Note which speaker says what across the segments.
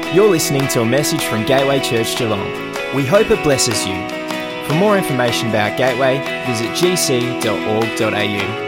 Speaker 1: You're listening to a message from Gateway Church Geelong. We hope it blesses you. For more information about Gateway, visit gc.org.au.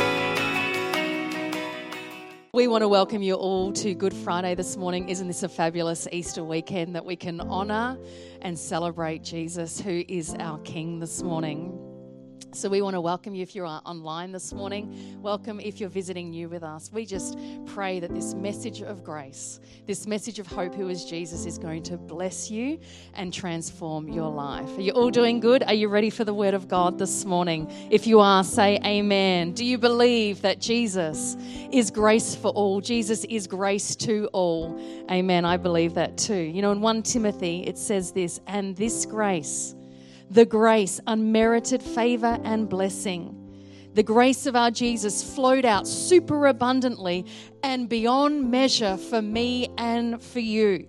Speaker 2: We want to welcome you all to Good Friday this morning. Isn't this a fabulous Easter weekend that we can honour and celebrate Jesus, who is our King this morning? So we want to welcome you if you're online this morning. Welcome if you're visiting new with us. We just pray that this message of grace, this message of hope, who is Jesus, is going to bless you and transform your life. Are you all doing good? Are you ready for the word of God this morning? If you are, say amen. Do you believe that Jesus is grace for all? Jesus is grace to all. Amen. I believe that too. You know, in 1 Timothy, it says this, and this grace, the grace, unmerited favor and blessing, the grace of our Jesus flowed out super abundantly and beyond measure for me and for you.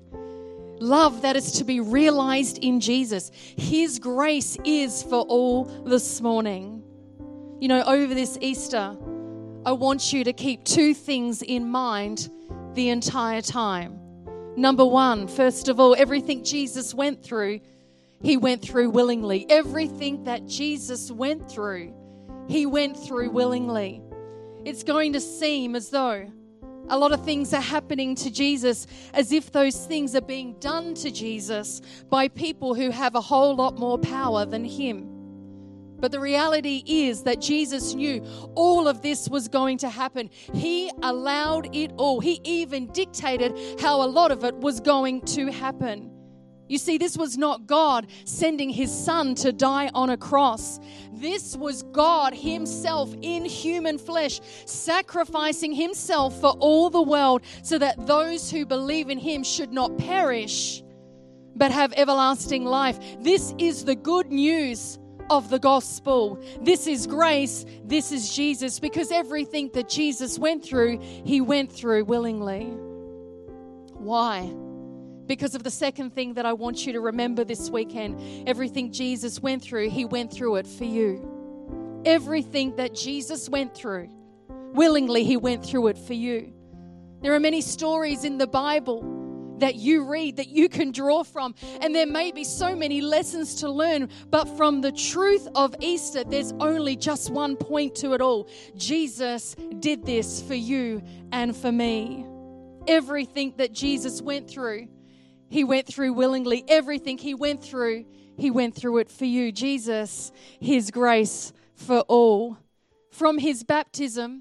Speaker 2: Love that is to be realized in Jesus. His grace is for all this morning. You know, over this Easter, I want you to keep two things in mind the entire time. Number one, first of all, everything Jesus went through, He went through willingly. Everything that Jesus went through, He went through willingly. It's going to seem as though a lot of things are happening to Jesus, as if those things are being done to Jesus by people who have a whole lot more power than Him. But the reality is that Jesus knew all of this was going to happen. He allowed it all. He even dictated how a lot of it was going to happen. You see, this was not God sending His Son to die on a cross. This was God Himself in human flesh, sacrificing Himself for all the world so that those who believe in Him should not perish, but have everlasting life. This is the good news of the gospel. This is grace. This is Jesus, because everything that Jesus went through, He went through willingly. Why? Because of the second thing that I want you to remember this weekend. Everything Jesus went through, He went through it for you. Everything that Jesus went through, willingly He went through it for you. There are many stories in the Bible that you read, that you can draw from, and there may be so many lessons to learn, but from the truth of Easter, there's only just one point to it all. Jesus did this for you and for me. Everything that Jesus went through, He went through willingly. Everything He went through it for you. Jesus, His grace for all. From His baptism,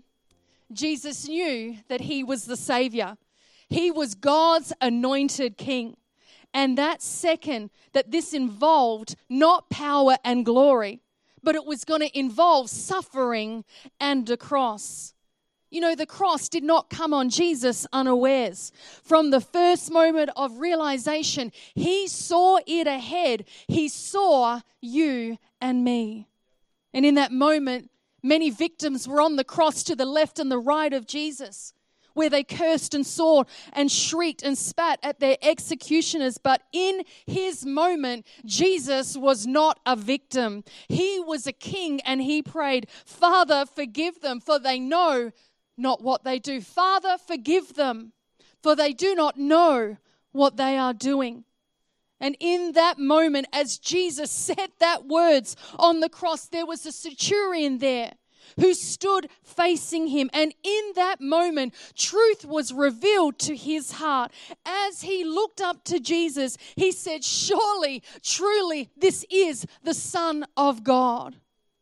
Speaker 2: Jesus knew that He was the Savior. He was God's anointed King. And that second, that this involved not power and glory, but it was going to involve suffering and a cross. You know, the cross did not come on Jesus unawares. From the first moment of realization, He saw it ahead. He saw you and me. And in that moment, many victims were on the cross to the left and the right of Jesus, where they cursed and swore and shrieked and spat at their executioners. But in His moment, Jesus was not a victim. He was a king, and He prayed, "Father, forgive them, for they know not what they do. Father, forgive them, for they do not know what they are doing." And in that moment, as Jesus said that words on the cross, there was a centurion there who stood facing Him. And in that moment, truth was revealed to his heart. As he looked up to Jesus, he said, "Surely, truly, this is the Son of God."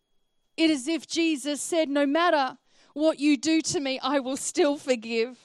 Speaker 2: It is as if Jesus said, "No matter what you do to me, I will still forgive."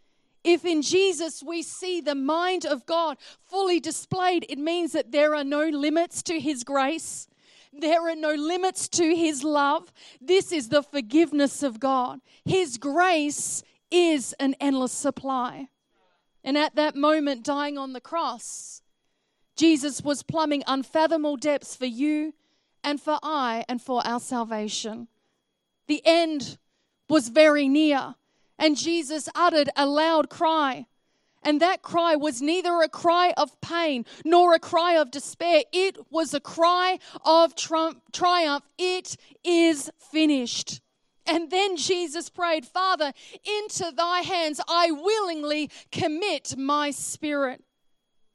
Speaker 2: If in Jesus we see the mind of God fully displayed, it means that there are no limits to His grace. There are no limits to His love. This is the forgiveness of God. His grace is an endless supply. And at that moment, dying on the cross, Jesus was plumbing unfathomable depths for you and for I and for our salvation. The end was very near, and Jesus uttered a loud cry. And that cry was neither a cry of pain nor a cry of despair. It was a cry of triumph. It is finished. And then Jesus prayed, "Father, into thy hands I willingly commit my spirit."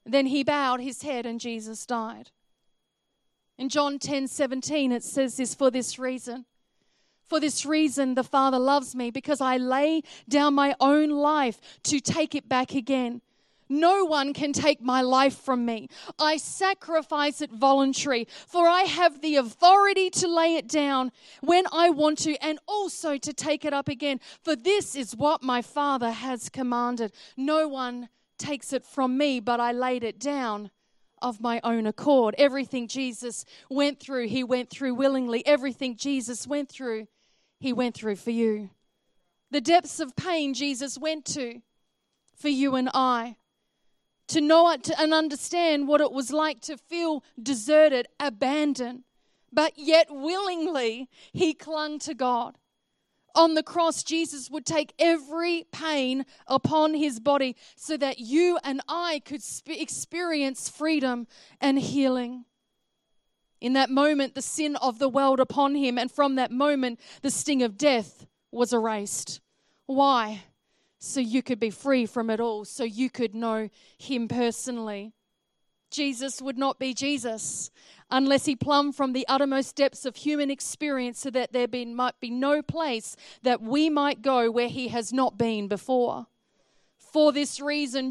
Speaker 2: Then he bowed his head and Jesus died. In John 10:17 it says this, for this reason the Father loves me, because I lay down my own life to take it back again. No one can take my life from me. I sacrifice it voluntarily, for I have the authority to lay it down when I want to, and also to take it up again. For this is what my Father has commanded. No one takes it from me, but I laid it down of my own accord. Everything Jesus went through, he went through willingly. Everything Jesus went through, he went through for you. The depths of pain Jesus went to for you and I. To know it and understand what it was like to feel deserted, abandoned, but yet willingly he clung to God. On the cross, Jesus would take every pain upon his body so that you and I could experience freedom and healing. In that moment, the sin of the world upon him, and from that moment, the sting of death was erased. Why? So you could be free from it all, so you could know him personally. Jesus would not be Jesus unless he plumbed from the uttermost depths of human experience, so that might be no place that we might go where he has not been before. For this reason,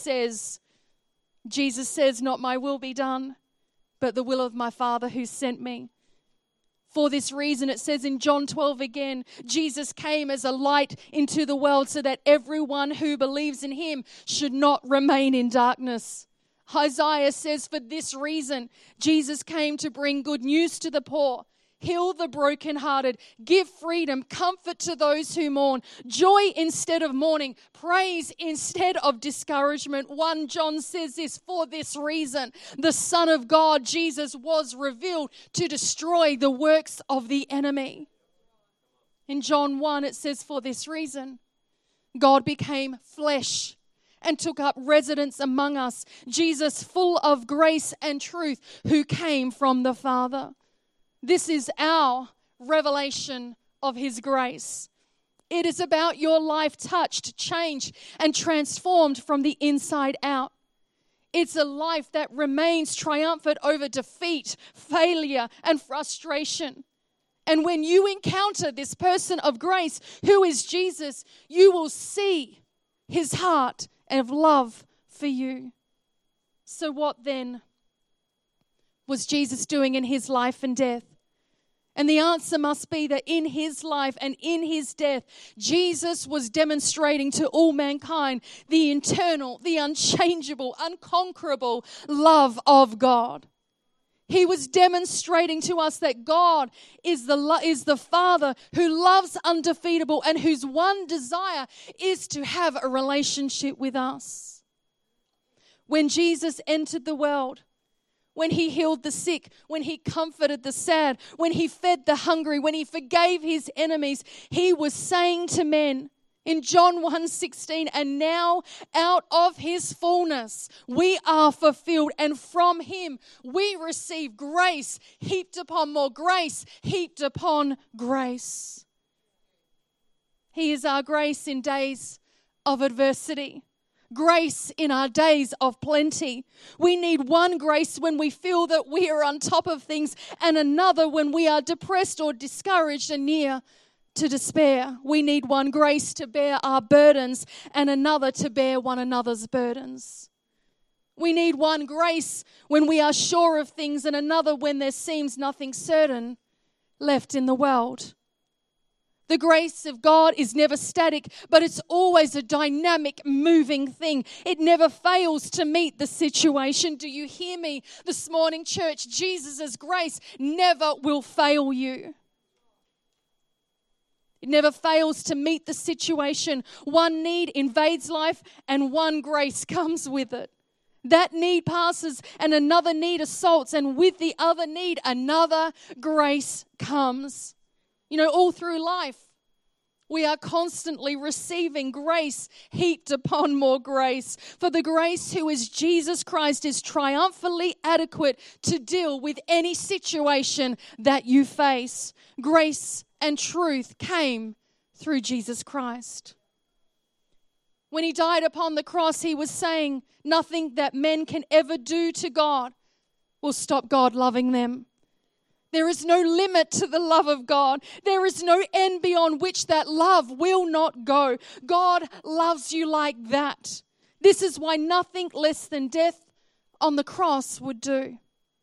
Speaker 2: Jesus says, not my will be done, but the will of my Father who sent me. For this reason, it says in John 12 again, Jesus came as a light into the world so that everyone who believes in him should not remain in darkness. Isaiah says, for this reason, Jesus came to bring good news to the poor, heal the brokenhearted, give freedom, comfort to those who mourn, joy instead of mourning, praise instead of discouragement. 1 John says this, for this reason, the Son of God, Jesus, was revealed to destroy the works of the enemy. In John 1, it says, for this reason, God became flesh and took up residence among us. Jesus, full of grace and truth, who came from the Father. This is our revelation of his grace. It is about your life touched, changed, and transformed from the inside out. It's a life that remains triumphant over defeat, failure, and frustration. And when you encounter this person of grace, who is Jesus, you will see his heart of love for you. So what then was Jesus doing in his life and death? And the answer must be that in his life and in his death, Jesus was demonstrating to all mankind the internal, the unchangeable, unconquerable love of God. He was demonstrating to us that God is the Father who loves undefeatable and whose one desire is to have a relationship with us. When Jesus entered the world, when he healed the sick, when he comforted the sad, when he fed the hungry, when he forgave his enemies, he was saying to men in John 1:16, and now out of his fullness we are fulfilled, and from him we receive grace heaped upon more grace, heaped upon grace. He is our grace in days of adversity. Grace in our days of plenty. We need one grace when we feel that we are on top of things, and another when we are depressed or discouraged and near to despair. We need one grace to bear our burdens and another to bear one another's burdens. We need one grace when we are sure of things and another when there seems nothing certain left in the world. The grace of God is never static, but it's always a dynamic, moving thing. It never fails to meet the situation. Do you hear me this morning, church? Jesus' grace never will fail you. It never fails to meet the situation. One need invades life and one grace comes with it. That need passes and another need assaults, and with the other need, another grace comes. You know, all through life, we are constantly receiving grace heaped upon more grace. For the grace who is Jesus Christ is triumphantly adequate to deal with any situation that you face. Grace and truth came through Jesus Christ. When he died upon the cross, he was saying nothing that men can ever do to God will stop God loving them. There is no limit to the love of God. There is no end beyond which that love will not go. God loves you like that. This is why nothing less than death on the cross would do.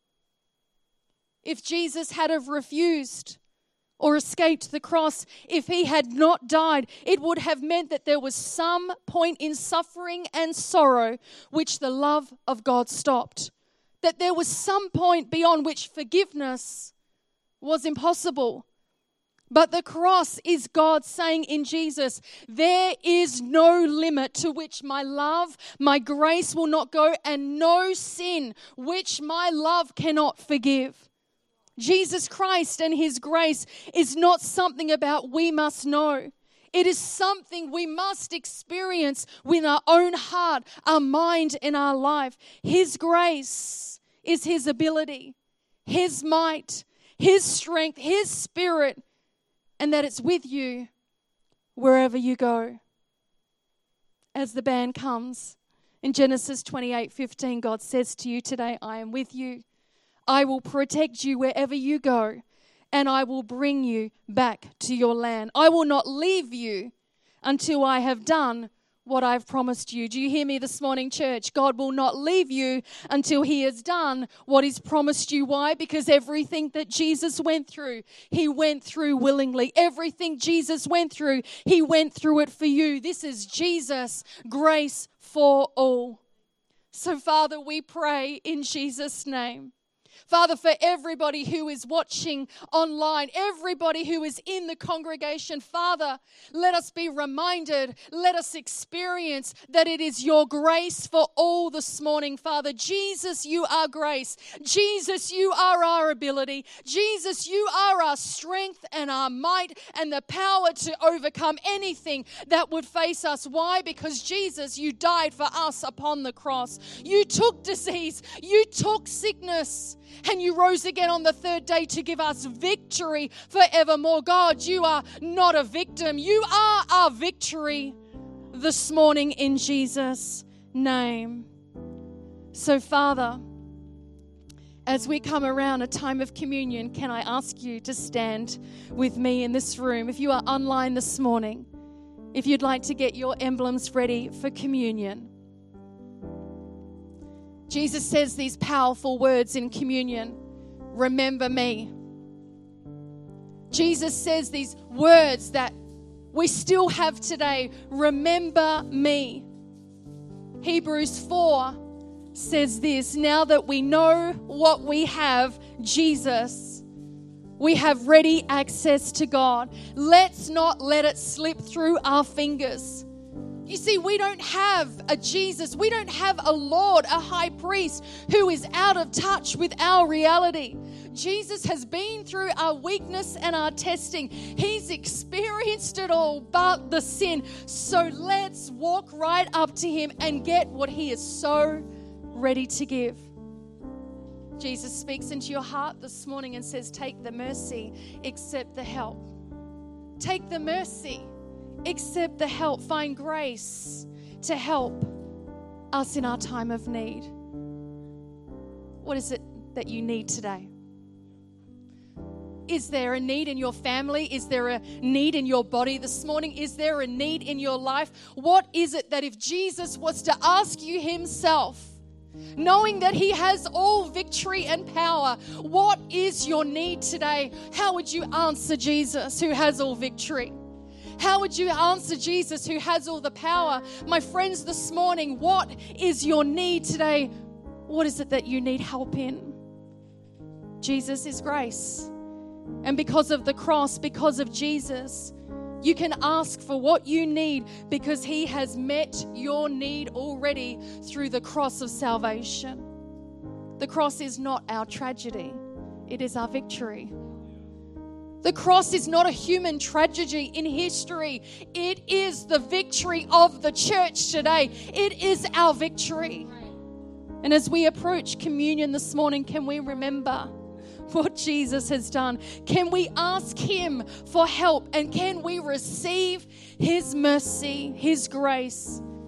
Speaker 2: If Jesus had have refused or escaped the cross, if he had not died, it would have meant that there was some point in suffering and sorrow which the love of God stopped. That there was some point beyond which forgiveness was impossible. But the cross is God saying in Jesus, there is no limit to which my love, my grace will not go, and no sin which my love cannot forgive. Jesus Christ and his grace is not something about we must know. It is something we must experience with our own heart, our mind, and our life. His grace is his ability, his might, his strength, his spirit, and that it's with you wherever you go. As the band comes, in Genesis 28:15, God says to you today, I am with you. I will protect you wherever you go, and I will bring you back to your land. I will not leave you until I have done what I've promised you. Do you hear me this morning, church? God will not leave you until he has done what he's promised you. Why? Because everything that Jesus went through, he went through willingly. Everything Jesus went through, he went through it for you. This is Jesus' grace for all. So, Father, we pray in Jesus' name. Father, for everybody who is watching online, everybody who is in the congregation, Father, let us be reminded, let us experience that it is your grace for all this morning, Father. Jesus, you are grace. Jesus, you are our ability. Jesus, you are our strength and our might and the power to overcome anything that would face us. Why? Because Jesus, you died for us upon the cross. You took disease, you took sickness, and you rose again on the third day to give us victory forevermore. God, you are not a victim. You are our victory this morning in Jesus' name. So, Father, as we come around a time of communion, can I ask you to stand with me in this room? If you are online this morning, if you'd like to get your emblems ready for communion. Jesus says these powerful words in communion, remember me. Jesus says these words that we still have today, remember me. Hebrews 4 says this, now that we know what we have, Jesus, we have ready access to God. Let's not let it slip through our fingers. You see, we don't have a Jesus, we don't have a Lord, a high priest who is out of touch with our reality. Jesus has been through our weakness and our testing. He's experienced it all but the sin. So let's walk right up to him and get what he is so ready to give. Jesus speaks into your heart this morning and says, take the mercy, accept the help. Take the mercy. Accept the help. Find grace to help us in our time of need. What is it that you need today? Is there a need in your family? Is there a need in your body this morning? Is there a need in your life? What is it that if Jesus was to ask you himself, knowing that he has all victory and power, what is your need today? How would you answer Jesus who has all victory? How would you answer Jesus who has all the power? My friends, this morning, what is your need today? What is it that you need help in? Jesus is grace. And because of the cross, because of Jesus, you can ask for what you need because he has met your need already through the cross of salvation. The cross is not our tragedy. It is our victory. The cross is not a human tragedy in history. It is the victory of the church today. It is our victory. And as we approach communion this morning, can we remember what Jesus has done? Can we ask him for help? And can we receive his mercy, his grace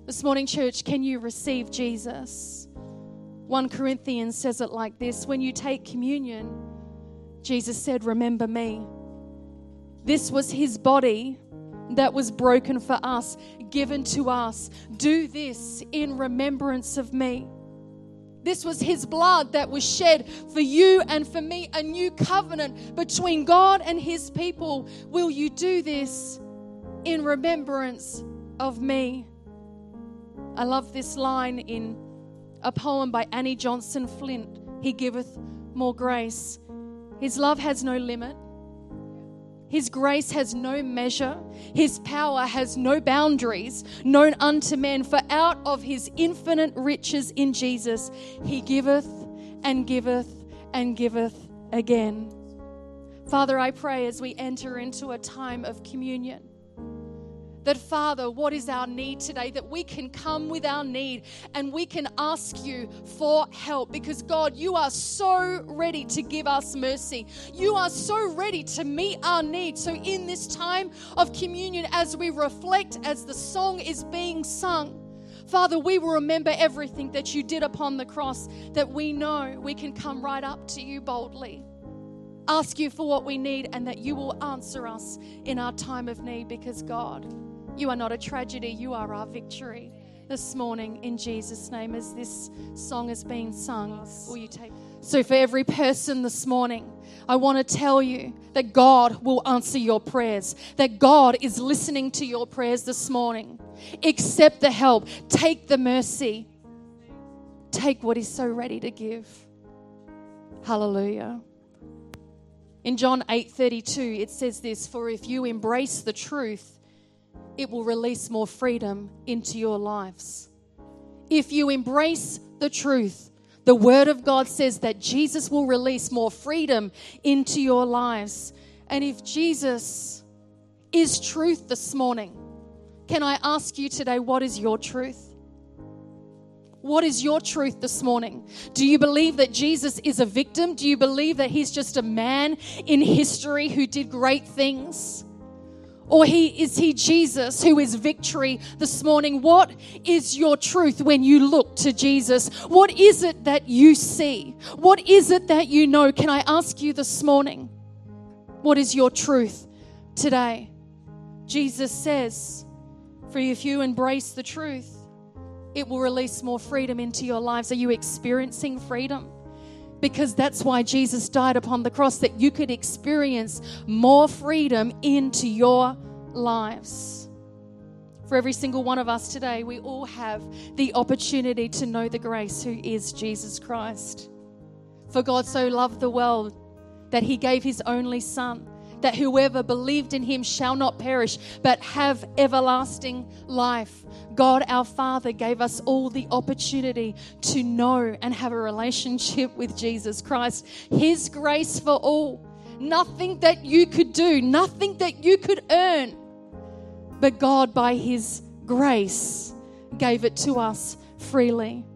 Speaker 2: This morning, church, can you receive Jesus? 1 Corinthians says it like this: when you take communion, Jesus said, remember me. This was his body that was broken for us, given to us. Do this in remembrance of me. This was his blood that was shed for you and for me, a new covenant between God and his people. Will you do this in remembrance of me? I love this line in a poem by Annie Johnson Flint. He giveth more grace. His love has no limit. His grace has no measure. His power has no boundaries known unto men. For out of his infinite riches in Jesus, he giveth and giveth and giveth again. Father, I pray as we enter into a time of communion, that, Father, what is our need today? That we can come with our need and we can ask you for help, because, God, you are so ready to give us mercy. You are so ready to meet our needs. So in this time of communion, as we reflect, as the song is being sung, Father, we will remember everything that you did upon the cross, that we know we can come right up to you boldly, ask you for what we need, and that you will answer us in our time of need, because, God, you are not a tragedy, you are our victory. This morning, in Jesus' name, as this song is being sung, will you take? So for every person this morning, I want to tell you that God will answer your prayers, that God is listening to your prayers this morning. Accept the help, take the mercy, take what He's so ready to give. Hallelujah. In John 8:32, it says this: for if you embrace the truth, it will release more freedom into your lives. If you embrace the truth, the Word of God says that Jesus will release more freedom into your lives. And if Jesus is truth this morning, can I ask you today, what is your truth? What is your truth this morning? Do you believe that Jesus is a victim? Do you believe that He's just a man in history who did great things? Or is he Jesus who is victory this morning? What is your truth when you look to Jesus? What is it that you see? What is it that you know? Can I ask you this morning, what is your truth today? Jesus says, for if you embrace the truth, it will release more freedom into your lives. Are you experiencing freedom? Because that's why Jesus died upon the cross, that you could experience more freedom into your lives. For every single one of us today, we all have the opportunity to know the grace who is Jesus Christ. For God so loved the world that He gave His only Son, that whoever believed in Him shall not perish, but have everlasting life. God our Father gave us all the opportunity to know and have a relationship with Jesus Christ. His grace for all. Nothing that you could do, nothing that you could earn, but God by His grace gave it to us freely.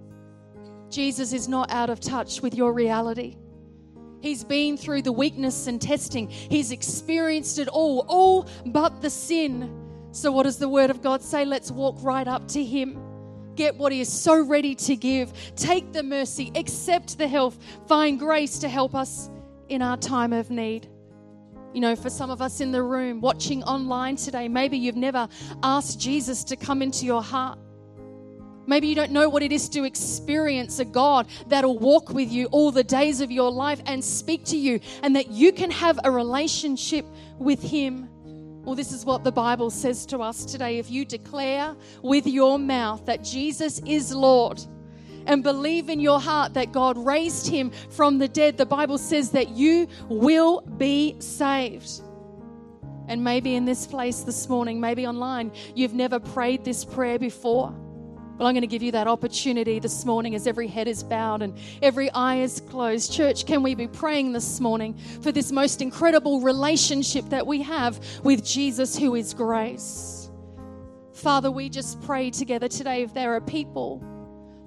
Speaker 2: Jesus is not out of touch with your reality. He's been through the weakness and testing. He's experienced it all but the sin. So what does the Word of God say? Let's walk right up to Him. Get what He is so ready to give. Take the mercy, accept the help, find grace to help us in our time of need. You know, for some of us in the room watching online today, maybe you've never asked Jesus to come into your heart. Maybe you don't know what it is to experience a God that'll walk with you all the days of your life and speak to you, and that you can have a relationship with Him. Well, this is what the Bible says to us today. If you declare with your mouth that Jesus is Lord and believe in your heart that God raised Him from the dead, the Bible says that you will be saved. And maybe in this place this morning, maybe online, you've never prayed this prayer before. Well, I'm going to give you that opportunity this morning as every head is bowed and every eye is closed. Church, can we be praying this morning for this most incredible relationship that we have with Jesus, who is grace? Father, we just pray together today, if there are people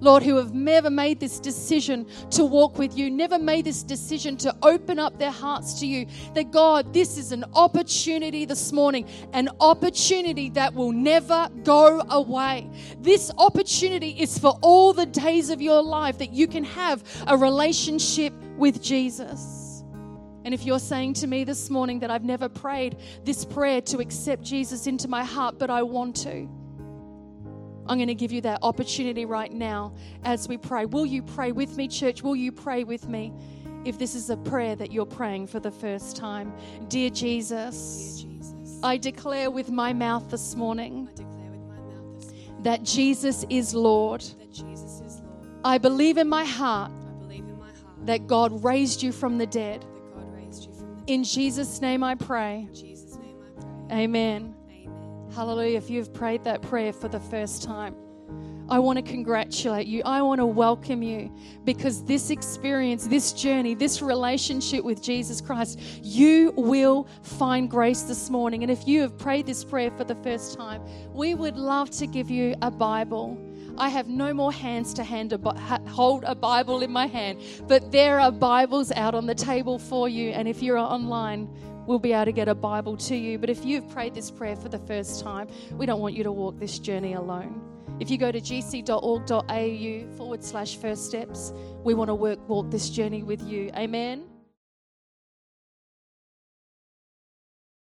Speaker 2: Lord, who have never made this decision to walk with you, never made this decision to open up their hearts to you, that God, this is an opportunity this morning, an opportunity that will never go away. This opportunity is for all the days of your life that you can have a relationship with Jesus. And if you're saying to me this morning that I've never prayed this prayer to accept Jesus into my heart, but I want to, I'm going to give you that opportunity right now as we pray. Will you pray with me, church? Will you pray with me if this is a prayer that you're praying for the first time? Dear Jesus, I declare with my mouth this morning that Jesus is Lord. I believe in my heart that God raised you from the dead. In Jesus' name I pray. Amen. Hallelujah. If you've prayed that prayer for the first time, I want to congratulate you. I want to welcome you, because this experience, this journey, this relationship with Jesus Christ, you will find grace this morning. And if you have prayed this prayer for the first time, we would love to give you a Bible. I have no more hands to hold a Bible in my hand, but there are Bibles out on the table for you. And if you're online, we'll be able to get a Bible to you. But if you've prayed this prayer for the first time, we don't want you to walk this journey alone. If you go to gc.org.au/first steps, we want to walk this journey with you. Amen.